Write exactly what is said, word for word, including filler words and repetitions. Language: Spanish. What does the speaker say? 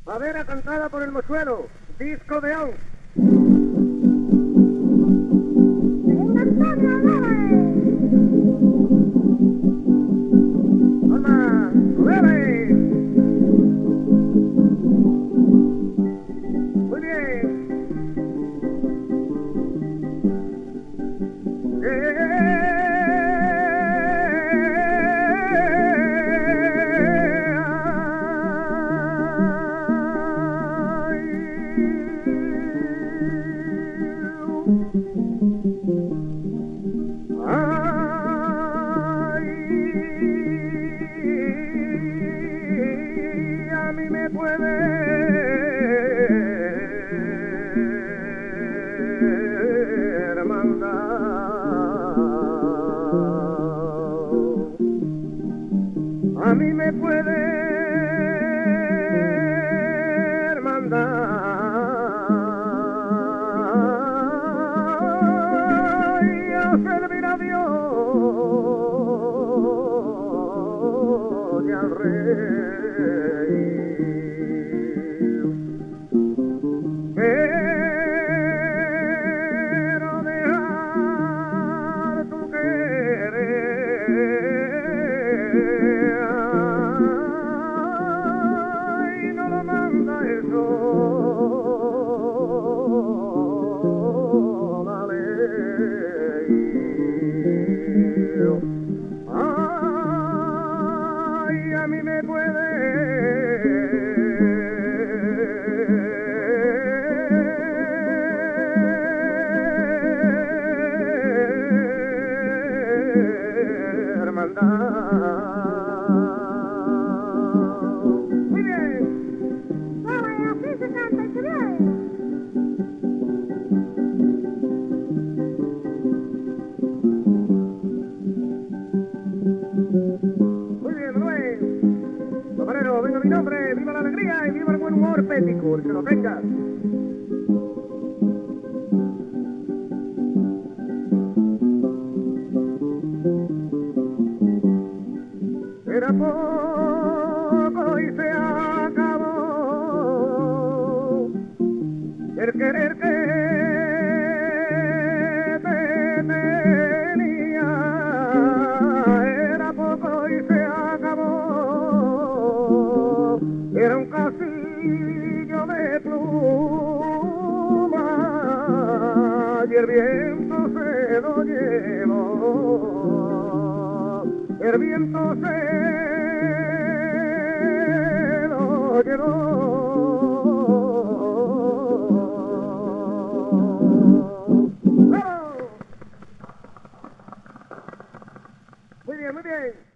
Madera cantada por el mochuelo, disco de on. ¡Venga, Antonio, dale! ¡Alma, dale! Muy bien. A mí me puede mandar, a mí me puede mandar y a servir a Dios y al rey. Pero dejar tu querer, ay, no lo manda eso la ley. Ay, a mí me puede muy bien. ¡Dale, así se canta, que bien! Muy bien, Manuel. Camarero, venga mi nombre, viva la alegría y viva el buen humor pético, el que lo tenga. Era poco y se acabó el querer que te tenía. Era poco y se acabó. Era un castillo de plumas y el viento se lo llevó. El viento se lo llevó. ¡Bravo! Muy bien, muy bien.